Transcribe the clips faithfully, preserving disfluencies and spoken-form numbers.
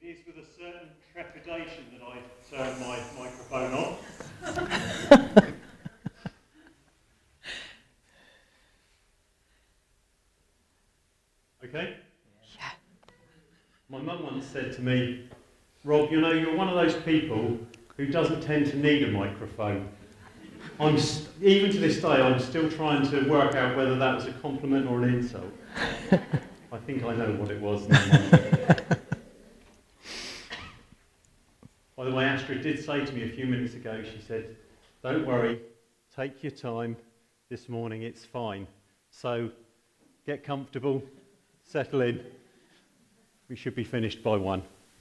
It is with a certain trepidation that I turn my microphone on. Okay? Yeah. My mum once said to me, Rob, you know, you're one of those people who doesn't tend to need a microphone. I'm st- even to this day, I'm still trying to work out whether that was a compliment or an insult. I think I know what it was now. By the way, Astrid did say to me a few minutes ago, she said, don't worry, take your time this morning, it's fine. So get comfortable, settle in. We should be finished by one.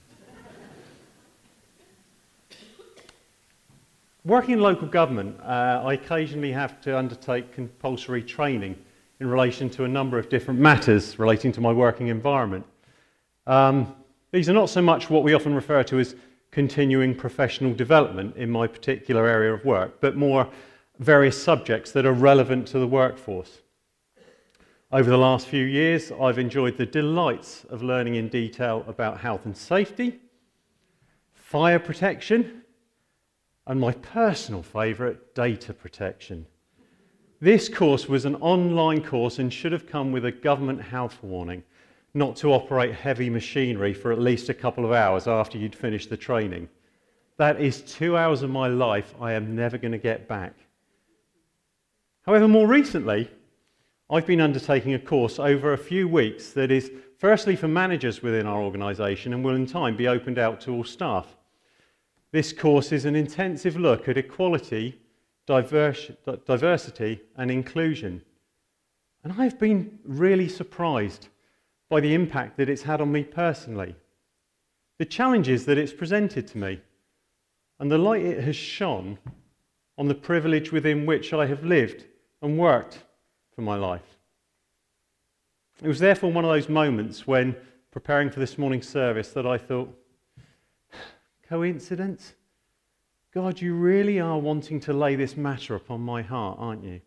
Working in local government, uh, I occasionally have to undertake compulsory training in relation to a number of different matters relating to my working environment. Um, these are not so much what we often refer to as continuing professional development in my particular area of work, but more various subjects that are relevant to the workforce. Over the last few years, I've enjoyed the delights of learning in detail about health and safety, fire protection, and my personal favourite, data protection. This course was an online course and should have come with a government health warning not to operate heavy machinery for at least a couple of hours after you'd finished the training. That is two hours of my life I am never going to get back. However, more recently, I've been undertaking a course over a few weeks that is firstly for managers within our organisation and will in time be opened out to all staff. This course is an intensive look at equality, diverse, diversity and inclusion. And I've been really surprised by the impact that it's had on me personally, the challenges that it's presented to me, and the light it has shone on the privilege within which I have lived and worked for my life. It was therefore one of those moments when, preparing for this morning's service, that I thought, coincidence? God, you really are wanting to lay this matter upon my heart, aren't you?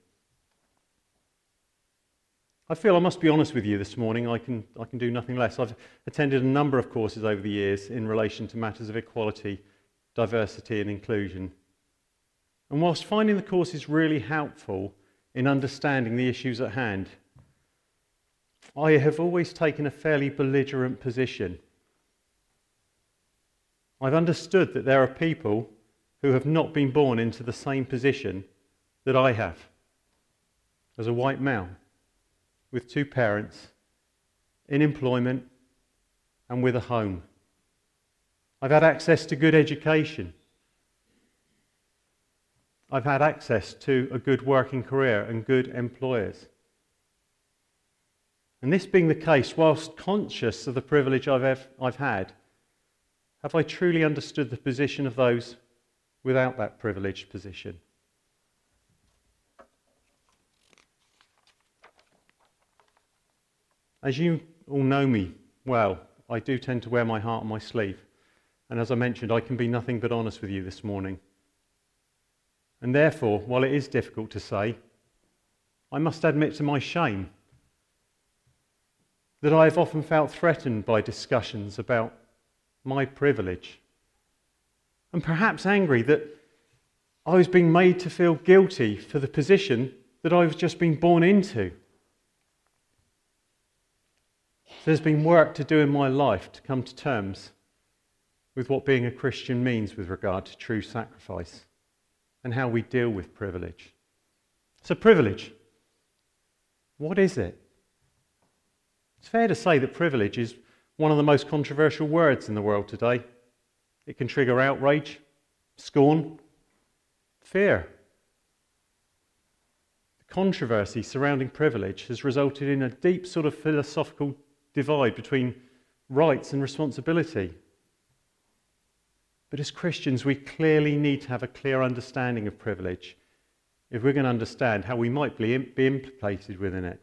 I feel I must be honest with you this morning. I can, I can do nothing less. I've attended a number of courses over the years in relation to matters of equality, diversity and inclusion. And whilst finding the courses really helpful in understanding the issues at hand, I have always taken a fairly belligerent position. I've understood that there are people who have not been born into the same position that I have, as a white male, with two parents, in employment, and with a home. I've had access to good education. I've had access to a good working career and good employers. And this being the case, whilst conscious of the privilege I've, ev- I've had, have I truly understood the position of those without that privileged position? As you all know me well, I do tend to wear my heart on my sleeve. And as I mentioned, I can be nothing but honest with you this morning. And therefore, while it is difficult to say, I must admit to my shame that I have often felt threatened by discussions about my privilege. And perhaps angry that I was being made to feel guilty for the position that I've just been born into. There's been work to do in my life to come to terms with what being a Christian means with regard to true sacrifice and how we deal with privilege. So privilege, what is it? It's fair to say that privilege is one of the most controversial words in the world today. It can trigger outrage, scorn, fear. The controversy surrounding privilege has resulted in a deep sort of philosophical divide between rights and responsibility. But as Christians, we clearly need to have a clear understanding of privilege if we're going to understand how we might be implicated within it.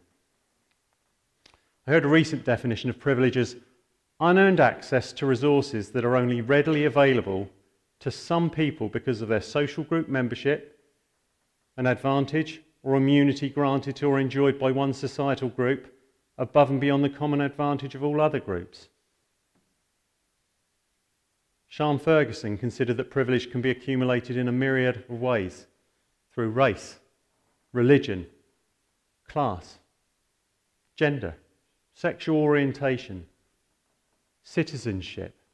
I heard a recent definition of privilege as unearned access to resources that are only readily available to some people because of their social group membership, an advantage or immunity granted to or enjoyed by one societal group above and beyond the common advantage of all other groups. Sian Ferguson considered that privilege can be accumulated in a myriad of ways, through race, religion, class, gender, sexual orientation, citizenship.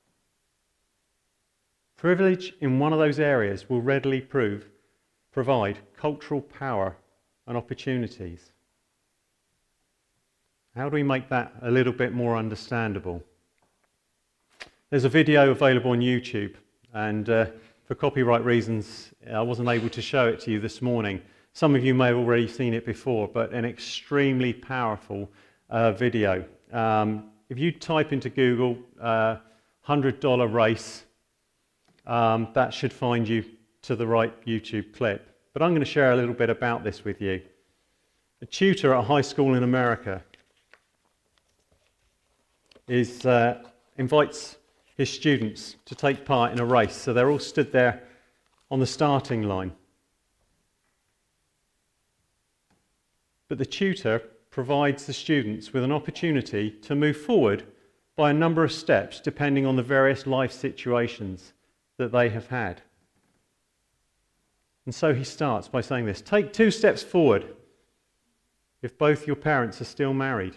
Privilege in one of those areas will readily prove, provide cultural power and opportunities. How do we make that a little bit more understandable? There's a video available on YouTube, and uh, for copyright reasons, I wasn't able to show it to you this morning. Some of you may have already seen it before, but an extremely powerful uh, video. Um, if you type into Google uh, one hundred dollar race, um, that should find you to the right YouTube clip. But I'm going to share a little bit about this with you. A tutor at a high school in America is uh, invites his students to take part in a race. So they're all stood there on the starting line. But the tutor provides the students with an opportunity to move forward by a number of steps depending on the various life situations that they have had. And so he starts by saying this: take two steps forward if both your parents are still married.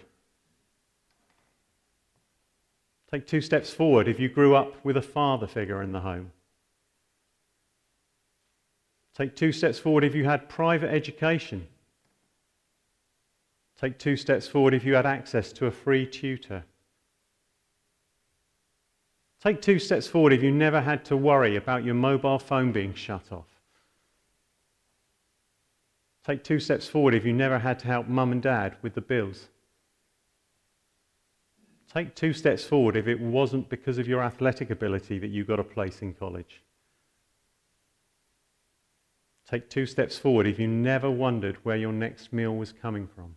Take two steps forward if you grew up with a father figure in the home. Take two steps forward if you had private education. Take two steps forward if you had access to a free tutor. Take two steps forward if you never had to worry about your mobile phone being shut off. Take two steps forward if you never had to help mum and dad with the bills. Take two steps forward if it wasn't because of your athletic ability that you got a place in college. Take two steps forward if you never wondered where your next meal was coming from.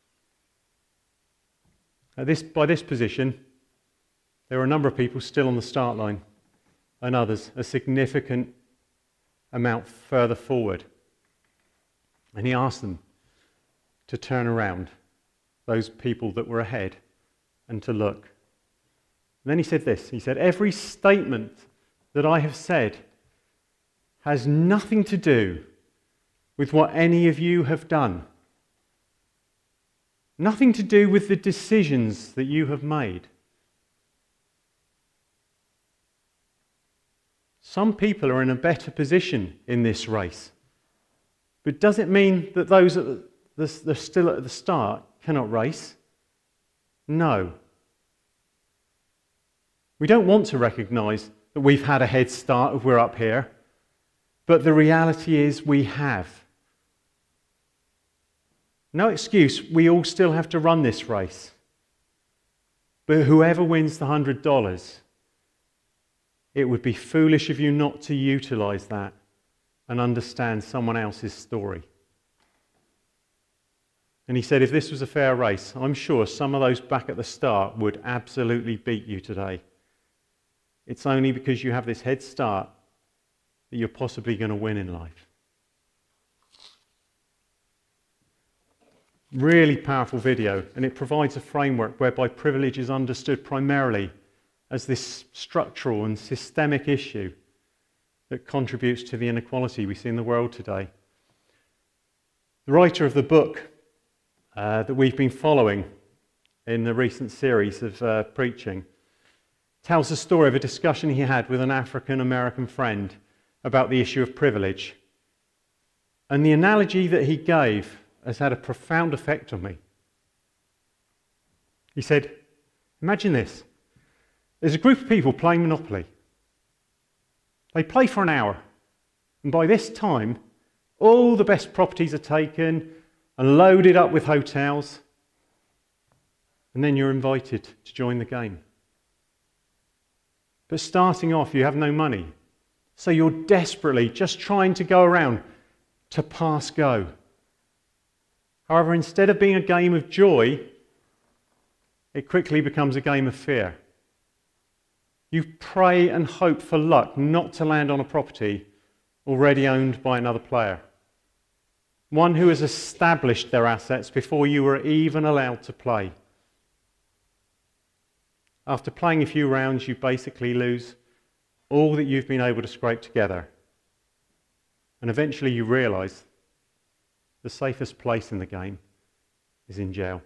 At this, by this position, there are a number of people still on the start line, and others a significant amount further forward. And he asked them to turn around, those people that were ahead, and to look. And then he said this, he said, every statement that I have said has nothing to do with what any of you have done. Nothing to do with the decisions that you have made. Some people are in a better position in this race. But does it mean that those that are still at the start cannot race? No. We don't want to recognise that we've had a head start if we're up here, but the reality is we have. No excuse, we all still have to run this race. But whoever wins the one hundred dollars, it would be foolish of you not to utilise that and understand someone else's story. And he said, if this was a fair race, I'm sure some of those back at the start would absolutely beat you today. It's only because you have this head start that you're possibly going to win in life. Really powerful video, and it provides a framework whereby privilege is understood primarily as this structural and systemic issue that contributes to the inequality we see in the world today. The writer of the book uh, that we've been following in the recent series of uh, preaching tells the story of a discussion he had with an African-American friend about the issue of privilege. And the analogy that he gave has had a profound effect on me. He said, imagine this. There's a group of people playing Monopoly. They play for an hour, and by this time, all the best properties are taken and loaded up with hotels, and then you're invited to join the game. But starting off, you have no money, so you're desperately just trying to go around to pass go. However, instead of being a game of joy, it quickly becomes a game of fear. You pray and hope for luck not to land on a property already owned by another player. One who has established their assets before you were even allowed to play. After playing a few rounds, you basically lose all that you've been able to scrape together, and eventually you realise the safest place in the game is in jail.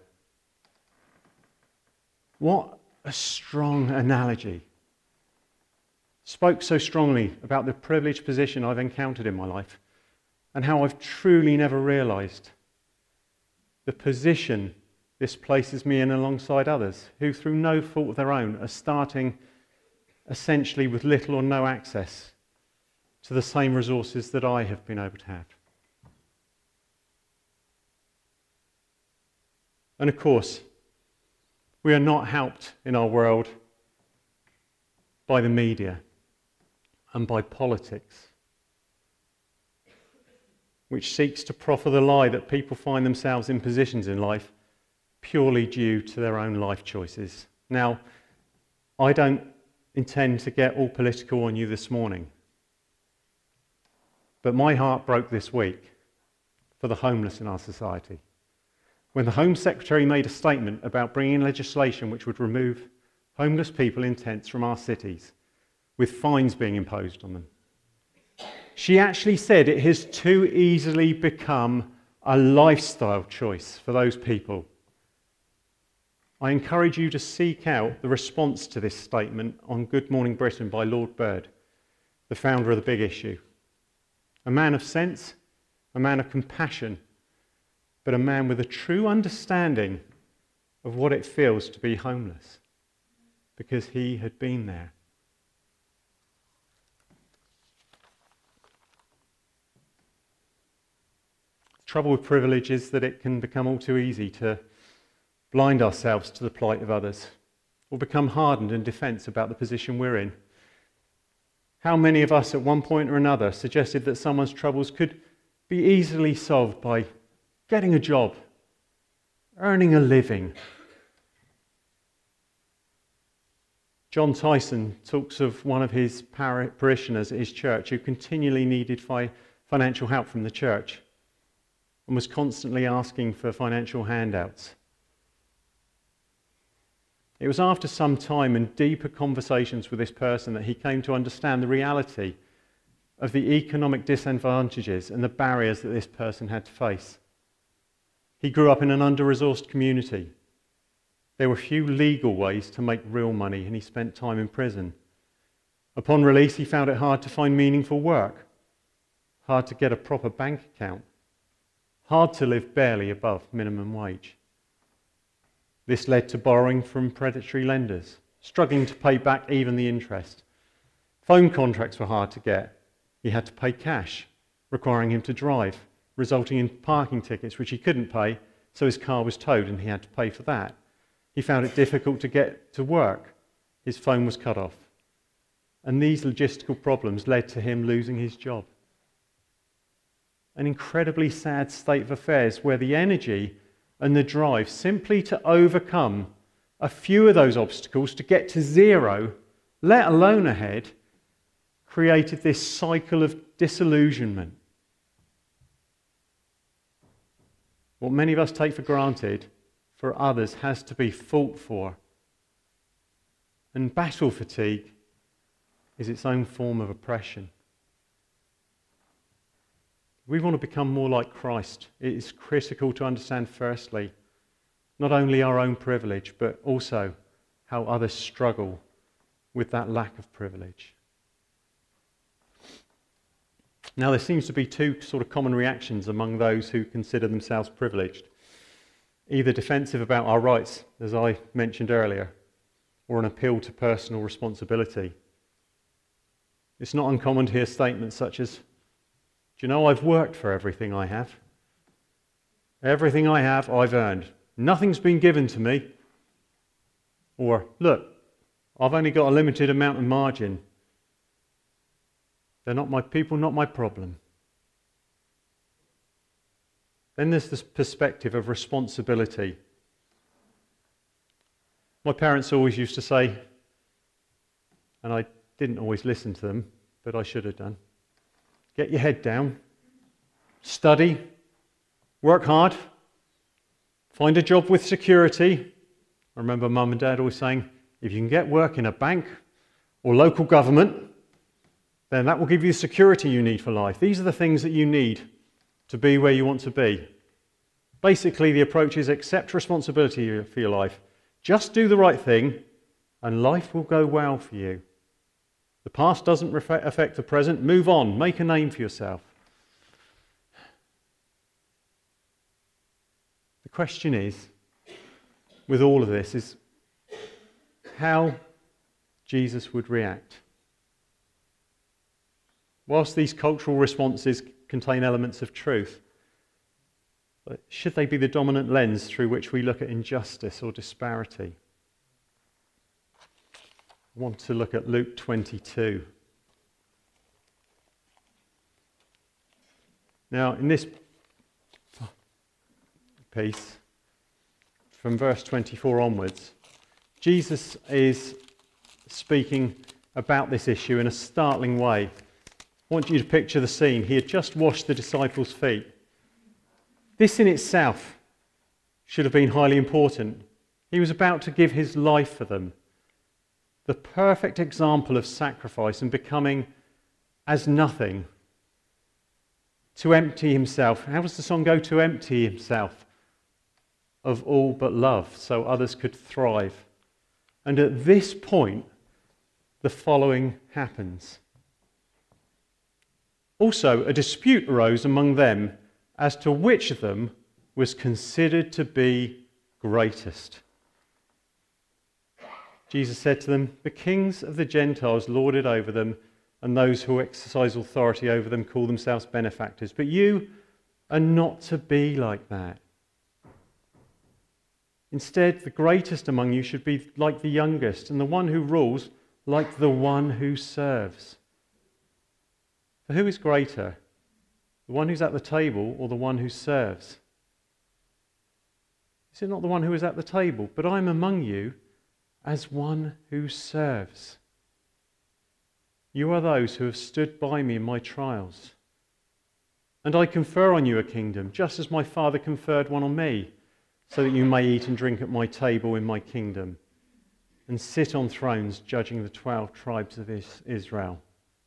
What a strong analogy. Spoke so strongly about the privileged position I've encountered in my life and how I've truly never realised the position this places me in alongside others who, through no fault of their own, are starting essentially with little or no access to the same resources that I have been able to have. And of course, we are not helped in our world by the media and by politics, which seeks to proffer the lie that people find themselves in positions in life purely due to their own life choices. Now, I don't intend to get all political on you this morning, but my heart broke this week for the homeless in our society when the Home Secretary made a statement about bringing legislation which would remove homeless people in tents from our cities, with fines being imposed on them. She actually said it has too easily become a lifestyle choice for those people. I encourage you to seek out the response to this statement on Good Morning Britain by Lord Bird, the founder of The Big Issue. A man of sense, a man of compassion, but a man with a true understanding of what it feels to be homeless, because he had been there. The trouble with privilege is that it can become all too easy to blind ourselves to the plight of others, or become hardened in defence about the position we're in. How many of us at one point or another suggested that someone's troubles could be easily solved by getting a job, earning a living? John Tyson talks of one of his parishioners at his church who continually needed fi- financial help from the church and was constantly asking for financial handouts. It was after some time and deeper conversations with this person that he came to understand the reality of the economic disadvantages and the barriers that this person had to face. He grew up in an under-resourced community. There were few legal ways to make real money, and he spent time in prison. Upon release, he found it hard to find meaningful work, hard to get a proper bank account, hard to live barely above minimum wage. This led to borrowing from predatory lenders, struggling to pay back even the interest. Phone contracts were hard to get. He had to pay cash, requiring him to drive, resulting in parking tickets which he couldn't pay, so his car was towed and he had to pay for that. He found it difficult to get to work. His phone was cut off. And these logistical problems led to him losing his job. An incredibly sad state of affairs where the energy and the drive simply to overcome a few of those obstacles to get to zero, let alone ahead, created this cycle of disillusionment. What many of us take for granted, for others has to be fought for. And battle fatigue is its own form of oppression. We want to become more like Christ. It is critical to understand, firstly, not only our own privilege, but also how others struggle with that lack of privilege. Now, there seems to be two sort of common reactions among those who consider themselves privileged. Either defensive about our rights, as I mentioned earlier, or an appeal to personal responsibility. It's not uncommon to hear statements such as, "Do you know I've worked for everything I have? Everything I have, I've earned. Nothing's been given to me." Or, "Look, I've only got a limited amount of margin. They're not my people, not my problem." Then there's this perspective of responsibility. My parents always used to say, and I didn't always listen to them, but I should have done, get your head down, study, work hard, find a job with security. I remember Mum and Dad always saying, if you can get work in a bank or local government, then that will give you the security you need for life. These are the things that you need to be where you want to be. Basically, the approach is accept responsibility for your life. Just do the right thing, and life will go well for you. The past doesn't affect the present. Move on. Make a name for yourself. The question is, with all of this, is how Jesus would react. Whilst these cultural responses contain elements of truth, but should they be the dominant lens through which we look at injustice or disparity? I want to look at Luke twenty-two. Now, in this piece, from verse twenty-four onwards, Jesus is speaking about this issue in a startling way. I want you to picture the scene. He had just washed the disciples' feet. This in itself should have been highly important. He was about to give his life for them. The perfect example of sacrifice and becoming as nothing. To empty himself. How does the song go? To empty himself of all but love so others could thrive. And at this point, the following happens. Also, a dispute arose among them as to which of them was considered to be greatest. Jesus said to them, "The kings of the Gentiles lord it over them, and those who exercise authority over them call themselves benefactors. But you are not to be like that. Instead, the greatest among you should be like the youngest, and the one who rules like the one who serves. For who is greater, the one who's at the table or the one who serves? Is it not the one who is at the table? But I am among you as one who serves. You are those who have stood by me in my trials. And I confer on you a kingdom, just as my Father conferred one on me, so that you may eat and drink at my table in my kingdom, and sit on thrones judging the twelve tribes of Israel."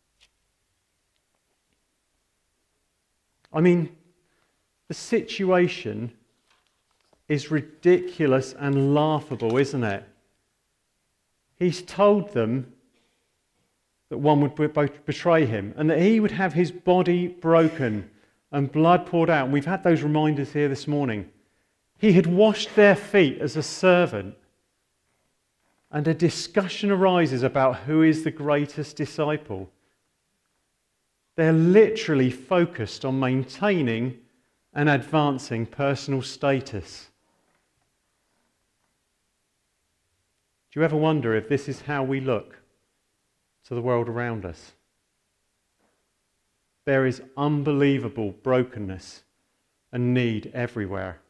I mean, the situation is ridiculous and laughable, isn't it? He's told them that one would betray him and that he would have his body broken and blood poured out. And we've had those reminders here this morning. He had washed their feet as a servant. And a discussion arises about who is the greatest disciple. They're literally focused on maintaining and advancing personal status. Do you ever wonder if this is how we look to the world around us? There is unbelievable brokenness and need everywhere.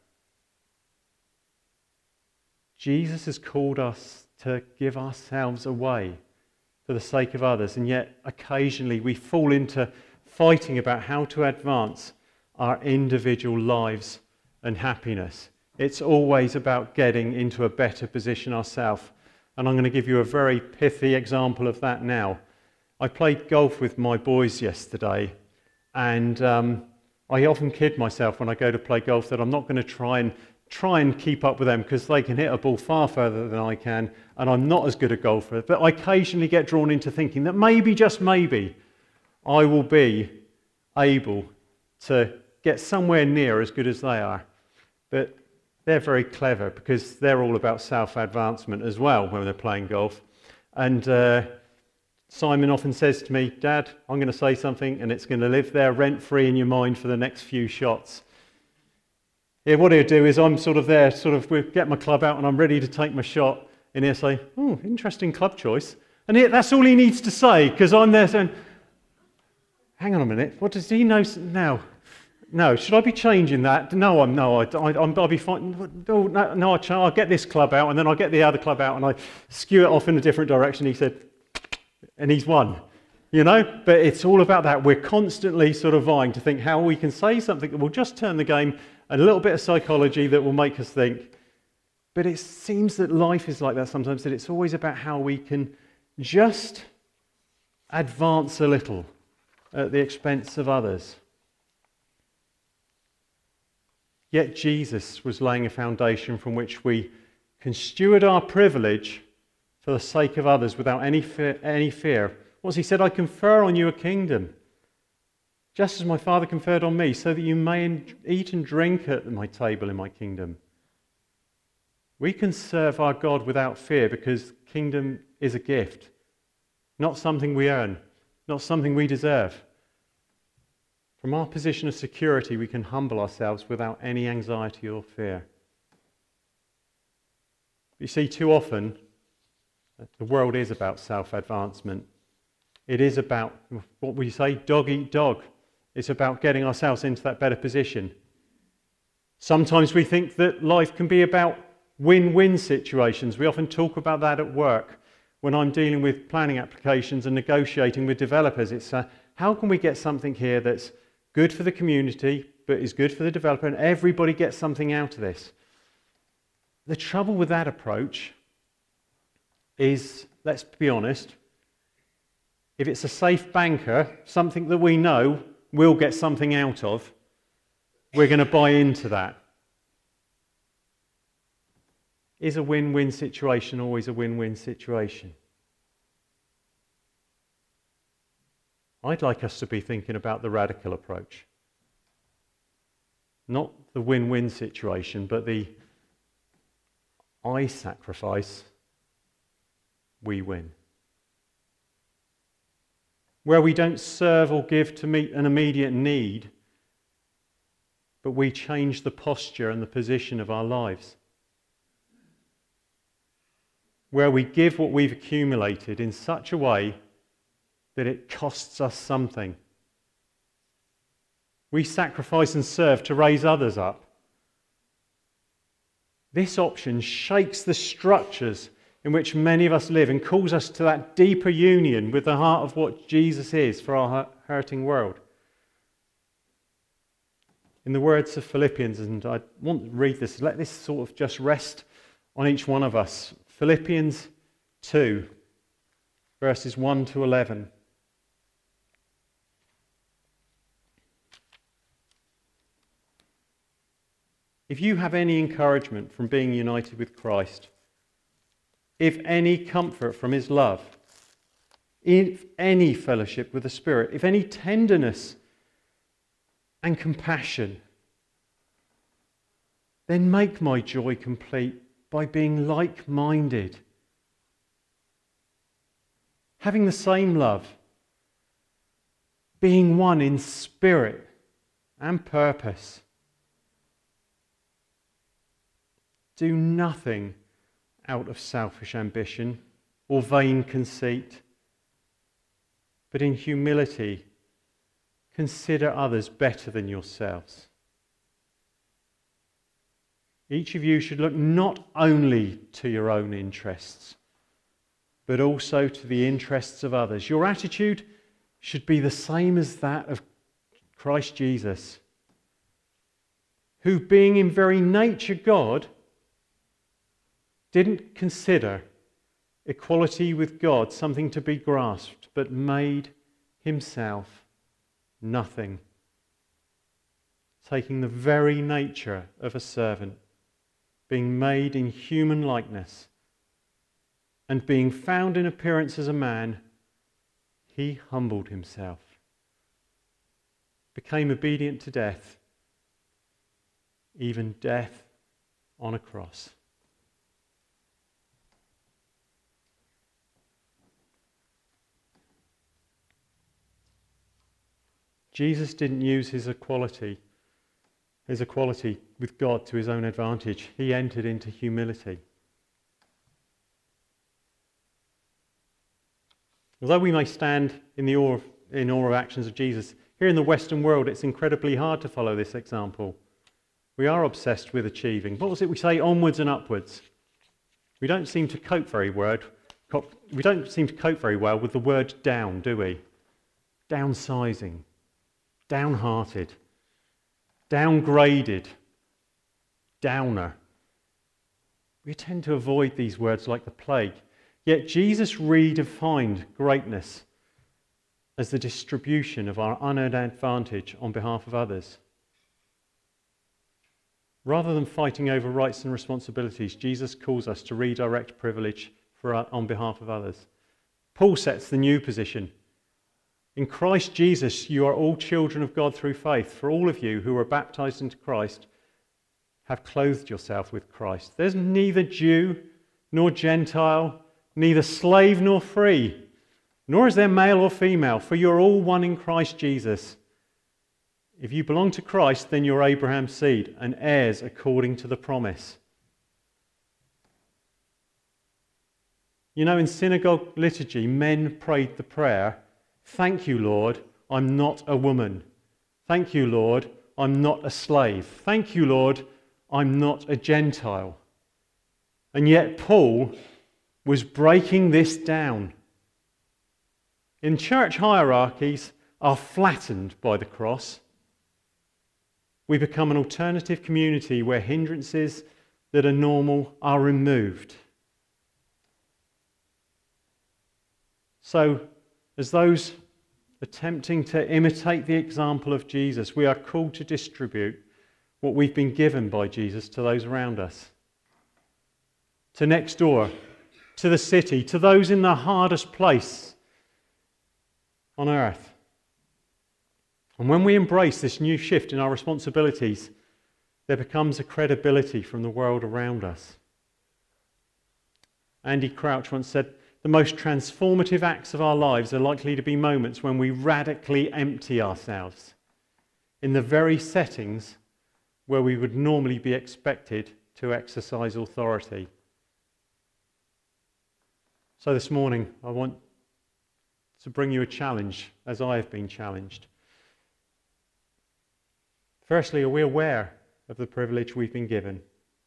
Jesus has called us to give ourselves away for the sake of others, and yet occasionally we fall into fighting about how to advance our individual lives and happiness. It's always about getting into a better position ourselves. And I'm going to give you a very pithy example of that now. I played golf with my boys yesterday, and um, I often kid myself when I go to play golf that I'm not going to try and try and keep up with them because they can hit a ball far further than I can, and I'm not as good a golfer. But I occasionally get drawn into thinking that maybe, just maybe, I will be able to get somewhere near as good as they are. But they're very clever because they're all about self-advancement as well when they're playing golf. And uh, Simon often says to me, "Dad, I'm going to say something and it's going to live there rent-free in your mind for the next few shots." Yeah, what he'll do is I'm sort of there, sort of we get my club out and I'm ready to take my shot, and he'll say, "Oh, interesting club choice." And he, that's all he needs to say, because I'm there saying, "Hang on a minute, what does he know now? No, should I be changing that? No, I'm no, I, I, I'm, I'll be fine. Oh, no, no I'll, I'll get this club out, and then I'll get the other club out, and I skew it off in a different direction." He said, and he's won. You know, but it's all about that. We're constantly sort of vying to think how we can say something that will just turn the game, a little bit of psychology that will make us think. But it seems that life is like that sometimes, that it's always about how we can just advance a little at the expense of others. Yet Jesus was laying a foundation from which we can steward our privilege for the sake of others without any fear. Any fear. What's he said? I confer on you a kingdom, just as my Father conferred on me, so that you may eat and drink at my table in my kingdom. We can serve our God without fear because kingdom is a gift, not something we earn, not something we deserve. From our position of security, we can humble ourselves without any anxiety or fear. You see, too often, the world is about self-advancement. It is about, what we say, dog eat dog. It's about getting ourselves into that better position. Sometimes we think that life can be about win-win situations. We often talk about that at work. When I'm dealing with planning applications and negotiating with developers, it's uh, how can we get something here that's good for the community, but is good for the developer, and everybody gets something out of this. The trouble with that approach is, let's be honest, if it's a safe banker, something that we know we'll get something out of, we're going to buy into that. Is a win-win situation always a win-win situation? I'd like us to be thinking about the radical approach. Not the win-win situation, but the I sacrifice, we win. Where we don't serve or give to meet an immediate need, but we change the posture and the position of our lives. Where we give what we've accumulated in such a way that it costs us something. We sacrifice and serve to raise others up. This option shakes the structures in which many of us live and calls us to that deeper union with the heart of what Jesus is for our hurting world. In the words of Philippians, and I want to read this, let this sort of just rest on each one of us. Philippians two, verses one to eleven. If you have any encouragement from being united with Christ, if any comfort from his love, if any fellowship with the Spirit, if any tenderness and compassion, then make my joy complete by being like-minded, having the same love, being one in spirit and purpose. Do nothing out of selfish ambition or vain conceit, but in humility consider others better than yourselves. Each of you should look not only to your own interests, but also to the interests of others. Your attitude should be the same as that of Christ Jesus, who, being in very nature God, didn't consider equality with God something to be grasped, but made himself nothing, taking the very nature of a servant, being made in human likeness, and being found in appearance as a man, he humbled himself, became obedient to death, even death on a cross. Jesus didn't use his equality, his equality with God to his own advantage. He entered into humility. Although we may stand in the awe of, in awe of actions of Jesus, here in the Western world it's incredibly hard to follow this example. We are obsessed with achieving. What was it we say? Onwards and upwards. We don't seem to cope very well. We don't seem to cope very well with the word down, do we? Downsizing. Downhearted, downgraded, downer. We tend to avoid these words like the plague. Yet Jesus redefined greatness as the distribution of our unearned advantage on behalf of others. Rather than fighting over rights and responsibilities, Jesus calls us to redirect privilege for our, on behalf of others. Paul sets the new position. In Christ Jesus, you are all children of God through faith. For all of you who are baptized into Christ have clothed yourself with Christ. There's neither Jew nor Gentile, neither slave nor free, nor is there male or female, for you're all one in Christ Jesus. If you belong to Christ, then you're Abraham's seed and heirs according to the promise. You know, in synagogue liturgy, men prayed the prayer, "Thank you, Lord, I'm not a woman. Thank you, Lord, I'm not a slave. Thank you, Lord, I'm not a Gentile." And yet Paul was breaking this down. In church hierarchies are flattened by the cross. We become an alternative community where hindrances that are normal are removed. So, as those attempting to imitate the example of Jesus, we are called to distribute what we've been given by Jesus to those around us. To next door, to the city, to those in the hardest place on earth. And when we embrace this new shift in our responsibilities, there becomes a credibility from the world around us. Andy Crouch once said, "The most transformative acts of our lives are likely to be moments when we radically empty ourselves in the very settings where we would normally be expected to exercise authority." So this morning, I want to bring you a challenge, as I have been challenged. Firstly, are we aware of the privilege we've been given?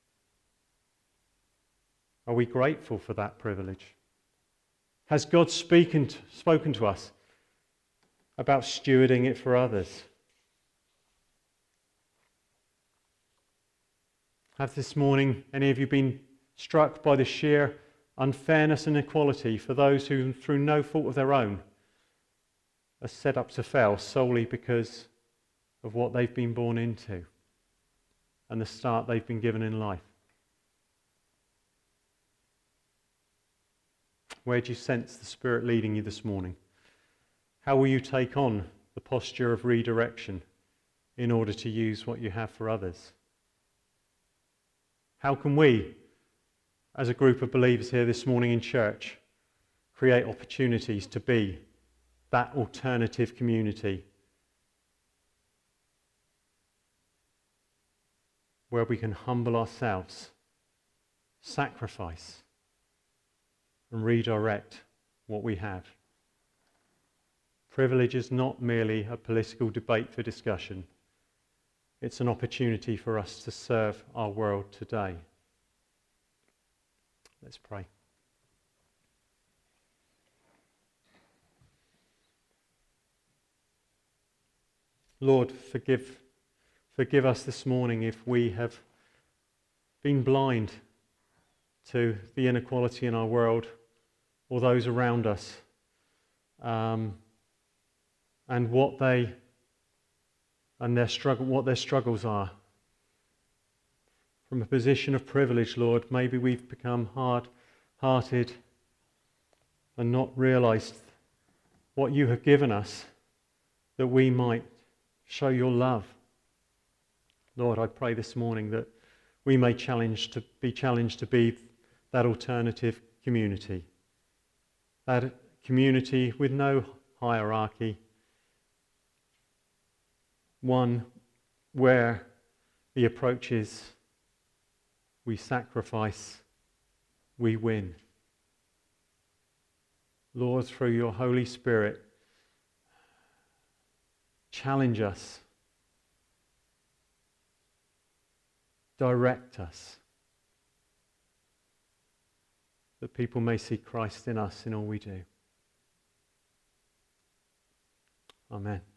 Are we grateful for that privilege? Has God spoken to, spoken to us about stewarding it for others? Have this morning any of you been struck by the sheer unfairness and inequality for those who, through no fault of their own, are set up to fail solely because of what they've been born into and the start they've been given in life? Where do you sense the Spirit leading you this morning? How will you take on the posture of redirection in order to use what you have for others? How can we, as a group of believers here this morning in church, create opportunities to be that alternative community where we can humble ourselves, sacrifice, and redirect what we have? Privilege is not merely a political debate for discussion. It's an opportunity for us to serve our world today. Let's pray. Lord, forgive Forgive us this morning if we have been blind to the inequality in our world or those around us, um, and what they and their struggle, what their struggles are. From a position of privilege, Lord, maybe we've become hard-hearted and not realized what you have given us that we might show your love. Lord, I pray this morning that we may challenge to be challenged to be that alternative community, that community with no hierarchy, one where the approach is we sacrifice, we win. Lord, through your Holy Spirit, challenge us. Direct us, that people may see Christ in us in all we do. Amen.